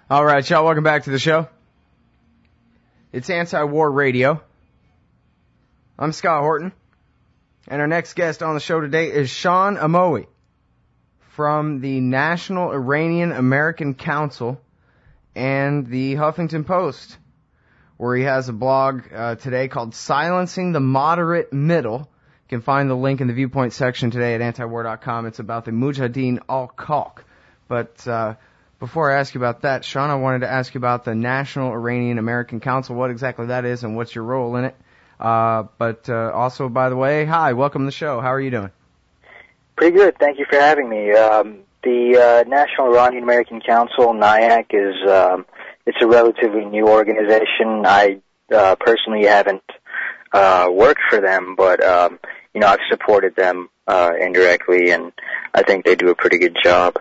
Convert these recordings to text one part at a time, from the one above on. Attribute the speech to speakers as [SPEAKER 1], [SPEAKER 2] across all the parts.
[SPEAKER 1] All right, y'all, welcome back to the show. It's Anti-War Radio. I'm Scott Horton, and our next guest on the show today is Sean Amoui from the National Iranian American Council and the Huffington Post, where he has a blog today called Silencing the Moderate Middle. You can find the link in the Viewpoint section today at antiwar.com. It's about the Mujahideen al-Khalq. But before I ask you about that, Sean, I wanted to ask you about the National Iranian American Council, what exactly that is and what's your role in it. But also, by the way, hi, welcome to the show. How are you doing?
[SPEAKER 2] Pretty good. Thank you for having me. The National Iranian American Council, NIAC, is it's a relatively new organization. I personally haven't worked for them, but I've supported them indirectly, and I think they do a pretty good job.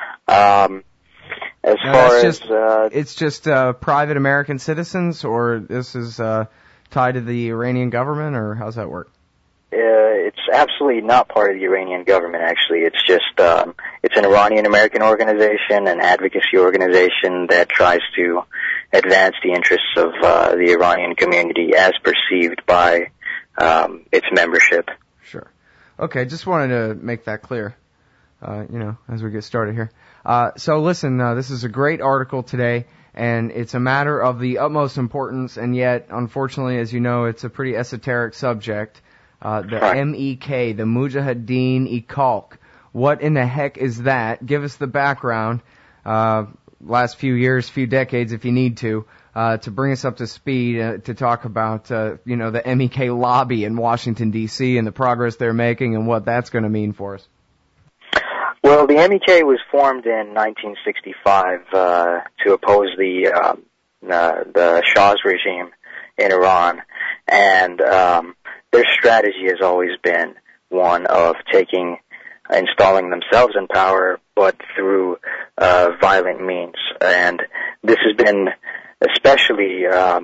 [SPEAKER 1] It's just private American citizens, or this is tied to the Iranian government, or how's that work?
[SPEAKER 2] It's absolutely not part of the Iranian government, actually. It's just, it's an Iranian American organization, an advocacy organization that tries to advance the interests of the Iranian community as perceived by its membership.
[SPEAKER 1] Sure. Okay, just wanted to make that clear, as we get started here. So listen, this is a great article today, and it's a matter of the utmost importance, and yet, unfortunately, as you know, it's a pretty esoteric subject. The MEK, the Mujahideen al-Khalq. What in the heck is that? Give us the background, last few years, few decades if you need to bring us up to speed, to talk about, the MEK lobby in Washington, D.C. and the progress they're making and what that's going to mean for us.
[SPEAKER 2] Well, the MEK was formed in 1965 to oppose the Shah's regime in Iran, and their strategy has always been one of installing themselves in power, but through violent means. And this has been especially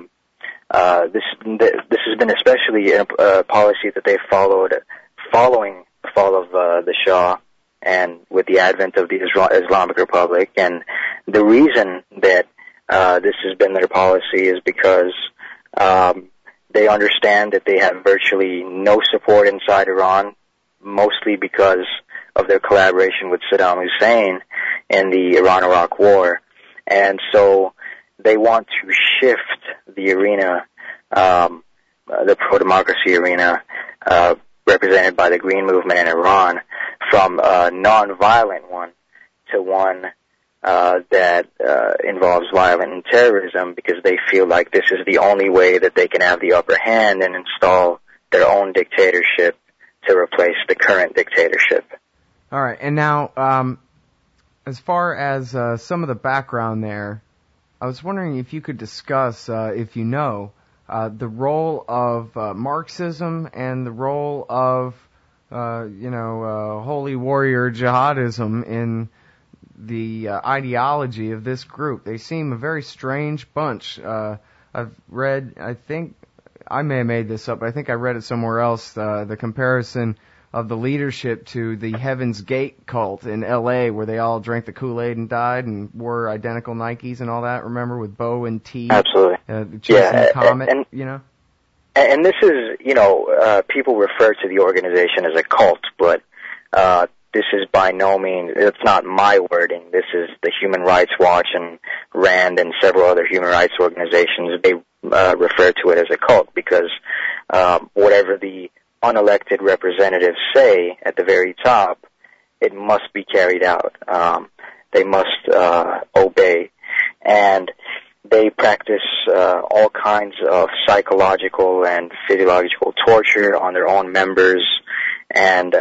[SPEAKER 2] a policy that they followed following the fall of the Shah and with the advent of the Islamic Republic. And the reason that this has been their policy is because they understand that they have virtually no support inside Iran, mostly because of their collaboration with Saddam Hussein in the Iran-Iraq War. And so they want to shift the arena, the pro-democracy arena, represented by the Green Movement in Iran, from a non-violent one to one that involves violent and terrorism, because they feel like this is the only way that they can have the upper hand and install their own dictatorship to replace the current dictatorship.
[SPEAKER 1] All right, and now, as far as some of the background there, I was wondering if you could discuss, if you know, the role of Marxism and the role of, holy warrior jihadism in the ideology of this group. They seem a very strange bunch. I've read, I think, I may have made this up, but I think I read it somewhere else, the comparison of the leadership to the Heaven's Gate cult in L.A., where they all drank the Kool-Aid and died and wore identical Nikes and all that, remember, with bow and T?
[SPEAKER 2] Absolutely.
[SPEAKER 1] Chasing Comet,
[SPEAKER 2] And this is, people refer to the organization as a cult, but this is by no means, it's not my wording. This is the Human Rights Watch and RAND and several other human rights organizations. They refer to it as a cult because whatever the unelected representatives say at the very top, it must be carried out. They must obey. And they practice all kinds of psychological and physiological torture on their own members. And,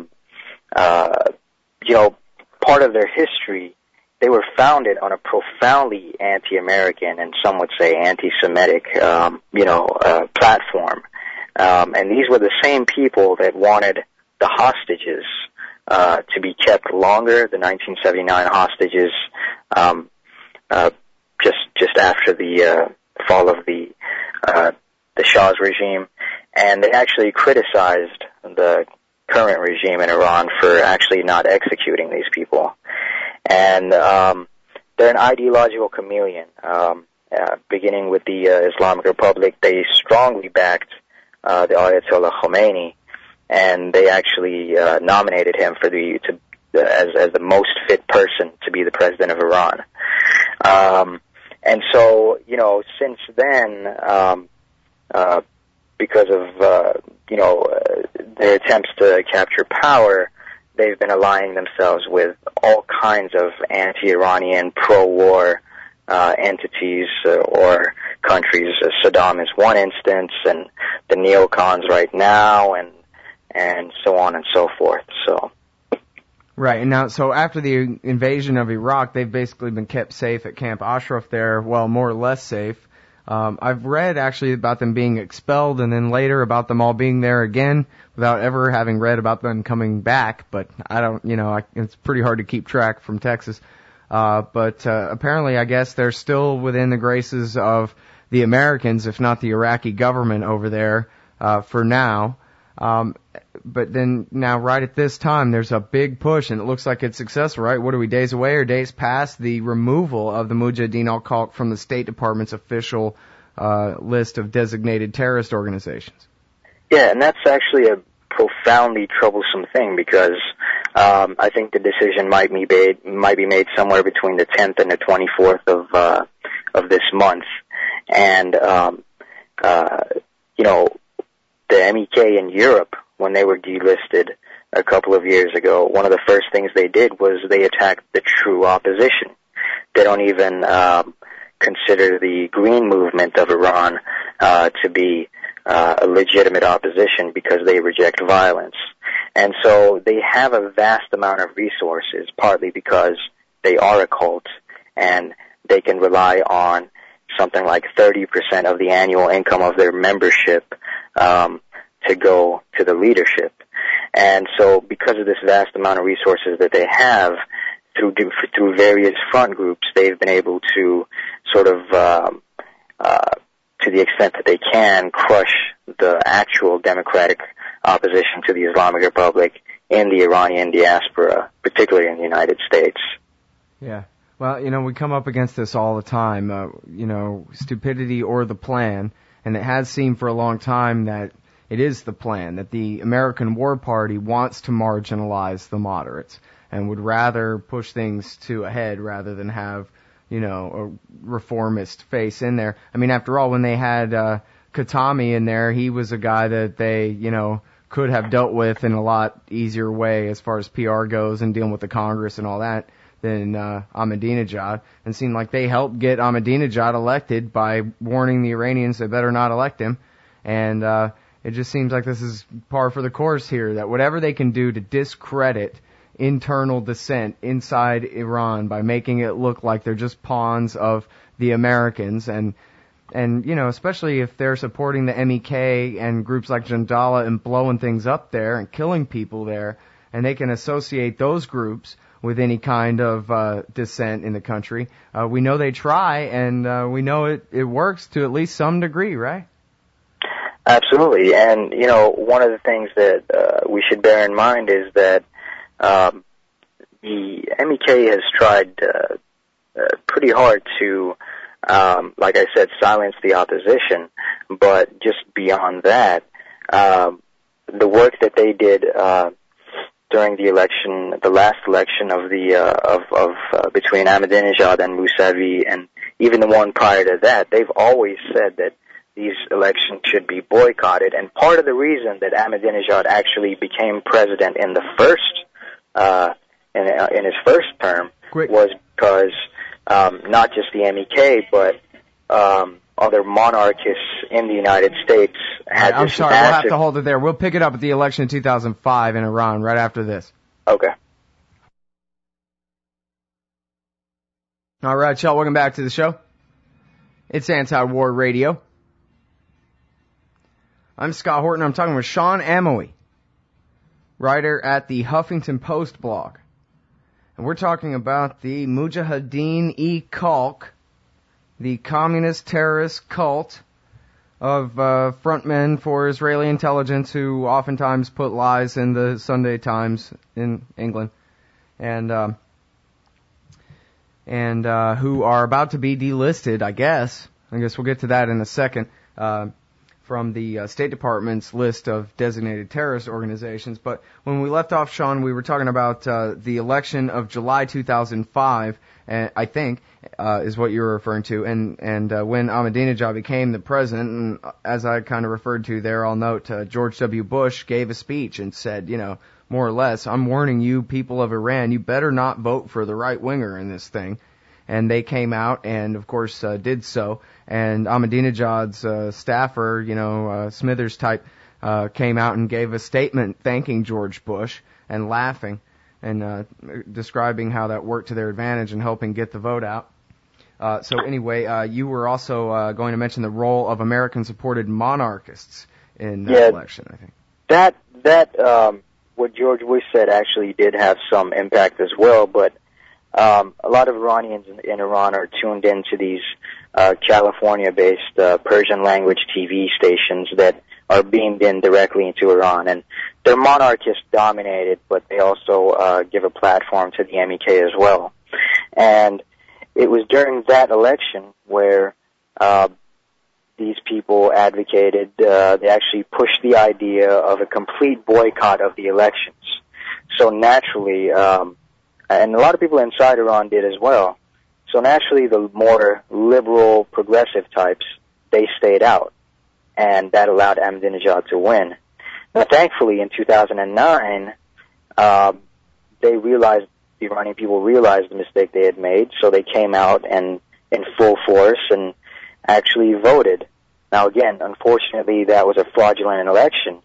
[SPEAKER 2] part of their history, they were founded on a profoundly anti-American and some would say anti-Semitic, platform. And these were the same people that wanted the hostages to be kept longer, the 1979 hostages, just after the fall of the Shah's regime. And they actually criticized the current regime in Iran for actually not executing these people. And the they're an ideological chameleon. Beginning with the Islamic Republic, they strongly backed the Ayatollah Khomeini, and they actually nominated him for as the most fit person to be the president of Iran. And so, since then, because of their attempts to capture power, they've been aligning themselves with all kinds of anti-Iranian, pro-war entities or countries. Saddam is one instance, and the neocons right now, and so on and so forth. So.
[SPEAKER 1] Right, and now, so after the invasion of Iraq, they've basically been kept safe at Camp Ashraf there, well, more or less safe. I've read actually about them being expelled, and then later about them all being there again, without ever having read about them coming back, but I don't, it's pretty hard to keep track from Texas. But apparently, I guess they're still within the graces of the Americans, if not the Iraqi government over there, for now. But then now right at this time, there's a big push, and it looks like it's successful, right? What are we, days away or days past the removal of the Mujahideen al-Khalq from the State Department's official list of designated terrorist organizations? Yeah,
[SPEAKER 2] and that's actually a profoundly troublesome thing, because I think the decision might be made somewhere between the 10th and the 24th of this month. And the MEK in Europe, when they were delisted a couple of years ago, one of the first things they did was they attacked the true opposition. They don't even consider the Green Movement of Iran to be a legitimate opposition, because they reject violence. And so they have a vast amount of resources, partly because they are a cult, and they can rely on something like 30% of the annual income of their membership to go to the leadership. And so because of this vast amount of resources that they have, through various front groups, they've been able to sort of, to the extent that they can, crush the actual democratic opposition to the Islamic Republic in the Iranian diaspora, particularly in the United States.
[SPEAKER 1] Yeah. Well, we come up against this all the time, stupidity or the plan, and it has seemed for a long time that it is the plan, that the American War Party wants to marginalize the moderates and would rather push things to a head rather than have, a reformist face in there. I mean, after all, when they had Khatami in there, he was a guy that they, could have dealt with in a lot easier way as far as PR goes and dealing with the Congress and all that than Ahmadinejad, and seemed like they helped get Ahmadinejad elected by warning the Iranians they better not elect him. And it just seems like this is par for the course here, that whatever they can do to discredit internal dissent inside Iran by making it look like they're just pawns of the Americans, and especially if they're supporting the MEK and groups like Jandala and blowing things up there and killing people there, and they can associate those groups with any kind of dissent in the country. We know they try, and we know it works to at least some degree, right?
[SPEAKER 2] Absolutely. And, one of the things that we should bear in mind is that the MEK has tried pretty hard to, like I said, silence the opposition. But just beyond that, the work that they did during the last election of between Ahmadinejad and Mousavi, and even the one prior to that, they've always said that these elections should be boycotted. And part of the reason that Ahmadinejad actually became president in the in his first term was because not just the MEK, but other monarchists in the United States had
[SPEAKER 1] I'm sorry, we'll have to hold it there. We'll pick it up at the election in 2005 in Iran right after this.
[SPEAKER 2] Okay.
[SPEAKER 1] All right, y'all, welcome back to the show. It's Anti-War Radio. I'm Scott Horton. I'm talking with Sean Amowy, writer at the Huffington Post blog. And we're talking about the Mujahideen-e-Khalq, the communist terrorist cult of frontmen for Israeli intelligence who oftentimes put lies in the Sunday Times in England. And and who are about to be delisted, I guess. I guess we'll get to that in a second, from the State Department's list of designated terrorist organizations. But when we left off, Sean, we were talking about the election of July 2005, I think, is what you were referring to, and when Ahmadinejad became the president, and as I kind of referred to there, I'll note George W. Bush gave a speech and said, more or less, I'm warning you, people of Iran, you better not vote for the right-winger in this thing. And they came out and, of course, did so. And Ahmadinejad's staffer, Smithers type, came out and gave a statement thanking George Bush and laughing and describing how that worked to their advantage and helping get the vote out. So anyway, you were also going to mention the role of American-supported monarchists in that election, I think.
[SPEAKER 2] That what George Bush said actually did have some impact as well, but a lot of Iranians in Iran are tuned into these California-based Persian language TV stations that are beamed in directly into Iran, and they're monarchist-dominated, but they also give a platform to the MEK as well. And it was during that election where these people advocated, they actually pushed the idea of a complete boycott of the elections. So naturally, and a lot of people inside Iran did as well. So naturally, the more liberal, progressive types, they stayed out, and that allowed Ahmadinejad to win. Now, thankfully, in 2009, they realized, the Iranian people realized the mistake they had made, so they came out and in full force and actually voted. Now, again, unfortunately, that was a fraudulent election,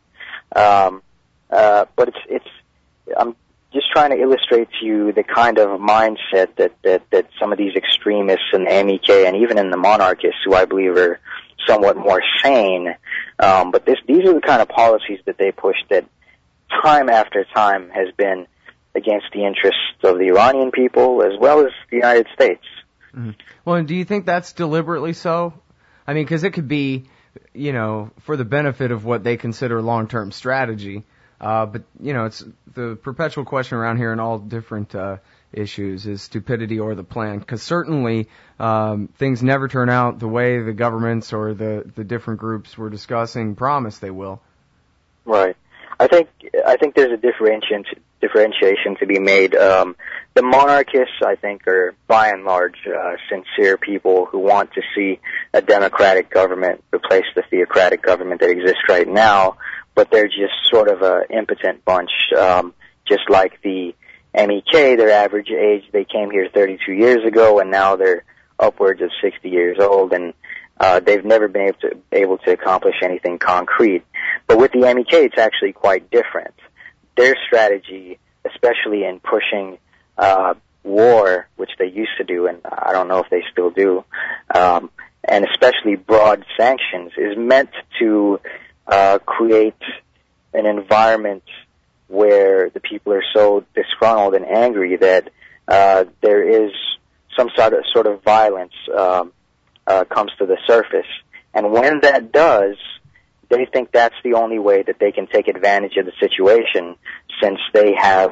[SPEAKER 2] but I'm just trying to illustrate to you the kind of mindset that some of these extremists in the MEK and even in the monarchists, who I believe are somewhat more sane, but these are the kind of policies that they push that time after time has been against the interests of the Iranian people as well as the United States.
[SPEAKER 1] Mm-hmm. Well, and do you think that's deliberately so? I mean, because it could be, for the benefit of what they consider long-term strategy. But, it's the perpetual question around here in all different issues is stupidity or the plan. Because certainly things never turn out the way the governments or the different groups we're discussing promise they will.
[SPEAKER 2] Right. I think there's a differentiation to be made. The monarchists, I think, are by and large sincere people who want to see a democratic government replace the theocratic government that exists right now, but they're just sort of a impotent bunch, just like the MEK. Their average age, they came here 32 years ago, and now they're upwards of 60 years old, and they've never been able to accomplish anything concrete. But with the MEK, it's actually quite different. Their strategy, especially in pushing war, which they used to do, and I don't know if they still do, and especially broad sanctions, is meant to create an environment where the people are so disgruntled and angry that there is some sort of violence comes to the surface. And when that does, they think that's the only way that they can take advantage of the situation, since they have,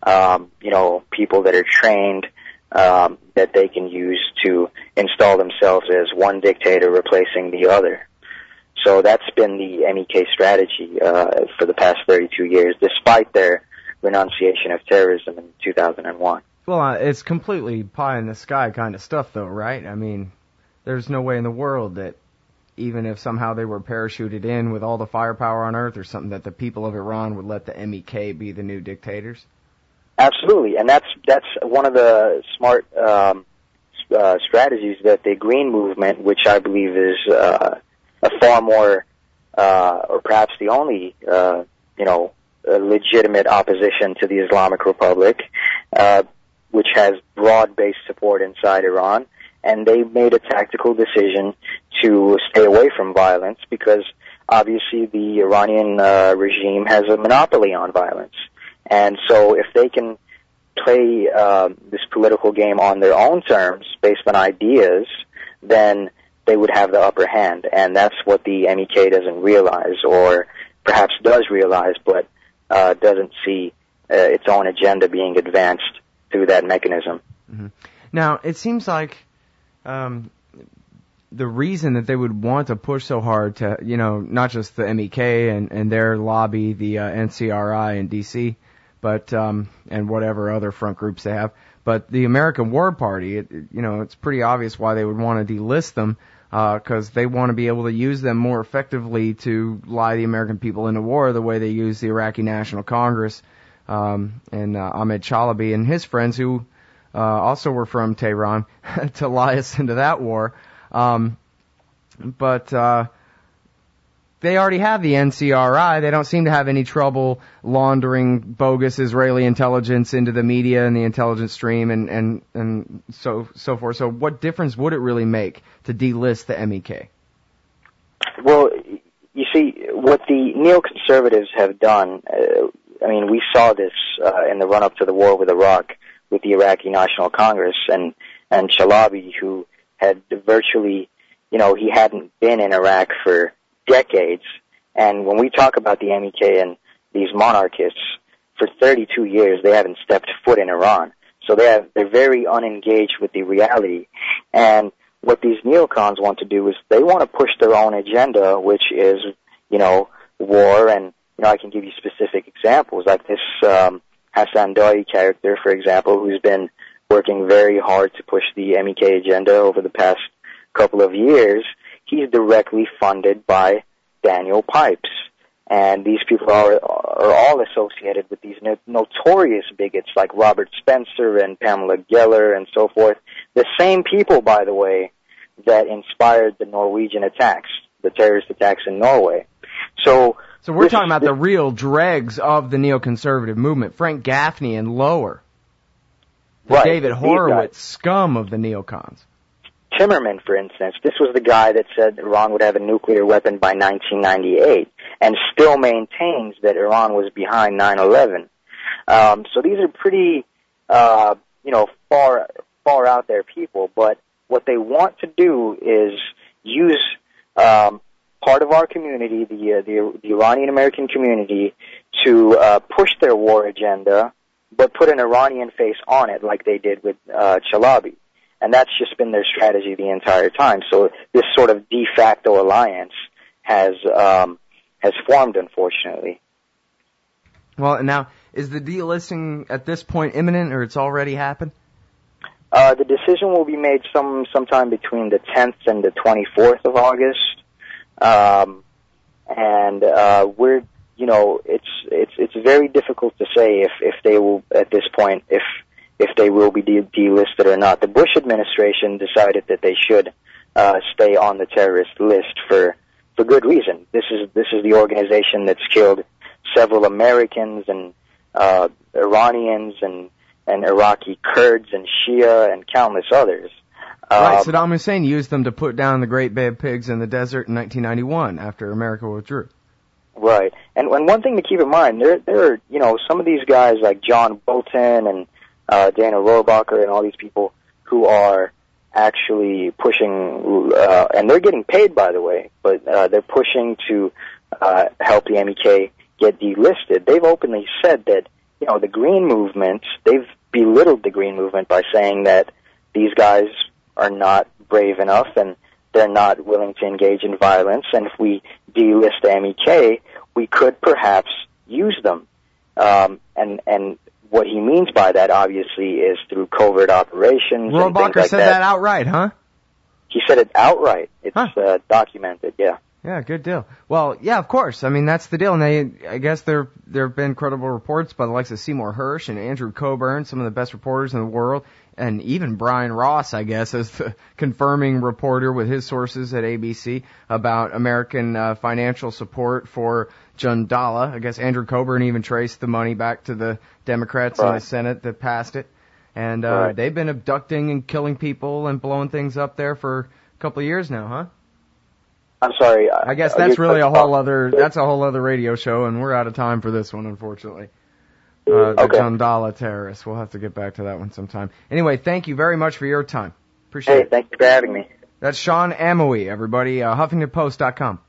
[SPEAKER 2] people that are trained that they can use to install themselves as one dictator replacing the other. So that's been the MEK strategy for the past 32 years, despite their renunciation of terrorism in 2001.
[SPEAKER 1] Well, it's completely pie in the sky kind of stuff, though, right? I mean, there's no way in the world that even if somehow they were parachuted in with all the firepower on Earth or something, that the people of Iran would let the MEK be the new dictators?
[SPEAKER 2] Absolutely, and that's one of the smart strategies that the Green Movement, which I believe is a far more, or perhaps the only, legitimate opposition to the Islamic Republic, which has broad-based support inside Iran, and they made a tactical decision to stay away from violence because obviously the Iranian regime has a monopoly on violence. And so if they can play this political game on their own terms based on ideas, then they would have the upper hand. And that's what the MEK doesn't realize, or perhaps does realize, but doesn't see its own agenda being advanced through that mechanism.
[SPEAKER 1] Mm-hmm. Now, it seems like the reason that they would want to push so hard to, not just the MEK and their lobby, the NCRI in D.C., but and whatever other front groups they have, but the American War Party, it's pretty obvious why they would want to delist them, because they want to be able to use them more effectively to lie the American people into war the way they use the Iraqi National Congress and Ahmed Chalabi and his friends who also were from Tehran to lie us into that war. But they already have the NCRI. They don't seem to have any trouble laundering bogus Israeli intelligence into the media and the intelligence stream and so forth. So what difference would it really make to delist the MEK?
[SPEAKER 2] Well, you see, what the neoconservatives have done, we saw this in the run-up to the war with Iraq with the Iraqi National Congress and Chalabi, who had virtually, he hadn't been in Iraq for decades. And when we talk about the MEK and these monarchists, for 32 years they haven't stepped foot in Iran. So they're very unengaged with the reality. And what these neocons want to do is they want to push their own agenda, which is, war. And, I can give you specific examples, like this Hassan Dawi character, for example, who's been working very hard to push the MEK agenda over the past couple of years. He's directly funded by Daniel Pipes. And these people are all associated with these notorious bigots like Robert Spencer and Pamela Geller and so forth. The same people, by the way, that inspired the Norwegian attacks, the terrorist attacks in Norway. So
[SPEAKER 1] we're talking about the real dregs of the neoconservative movement, Frank Gaffney and lower.
[SPEAKER 2] Right.
[SPEAKER 1] David Horowitz scum of the neocons.
[SPEAKER 2] Timmerman, for instance, this was the guy that said Iran would have a nuclear weapon by 1998 and still maintains that Iran was behind 9/11. So these are pretty, far out there people, but what they want to do is use part of our community, the Iranian American community, to push their war agenda, but put an Iranian face on it like they did with Chalabi. And that's just been their strategy the entire time. So this sort of de facto alliance has formed, unfortunately.
[SPEAKER 1] Well, now, is the delisting at this point imminent, or it's already happened?
[SPEAKER 2] The decision will be made sometime between the 10th and the 24th of August. We're, it's very difficult to say if they will, at this point, if they will be delisted or not. The Bush administration decided that they should stay on the terrorist list for good reason. This is the organization that's killed several Americans and Iranians and Iraqi Kurds and Shia and countless others.
[SPEAKER 1] Right, Saddam Hussein used them to put down the Great Bay of Pigs in the desert in 1991 after America withdrew.
[SPEAKER 2] Right, and one thing to keep in mind, there are some of these guys like John Bolton and Dana Rohrabacher and all these people who are actually pushing, and they're getting paid, by the way, but they're pushing to help the MEK get delisted. They've openly said that, the Green Movement, they've belittled the Green Movement by saying that these guys are not brave enough and they're not willing to engage in violence, and if we delist the MEK, we could perhaps use them. And what he means by that, obviously, is through covert operations.
[SPEAKER 1] Rohrabacher said that outright, huh?
[SPEAKER 2] He said it outright. It's documented, yeah.
[SPEAKER 1] Yeah, good deal. Well, yeah, of course. I mean, that's the deal. And I guess there have been credible reports by the likes of Seymour Hersh and Andrew Coburn, some of the best reporters in the world, and even Brian Ross, I guess, as the confirming reporter with his sources at ABC about American financial support for Jundallah. I guess Andrew Coburn even traced the money back to the Democrats in the Senate that passed it. And they've been abducting and killing people and blowing things up there for a couple of years now, huh?
[SPEAKER 2] I'm sorry.
[SPEAKER 1] I guess that's really a whole other radio show, and we're out of time for this one, unfortunately. The Jundallah terrorists. We'll have to get back to that one sometime. Anyway, thank you very much for your time. Appreciate it.
[SPEAKER 2] Hey, thank you for having me.
[SPEAKER 1] That's Sean Amoui, everybody. HuffingtonPost.com.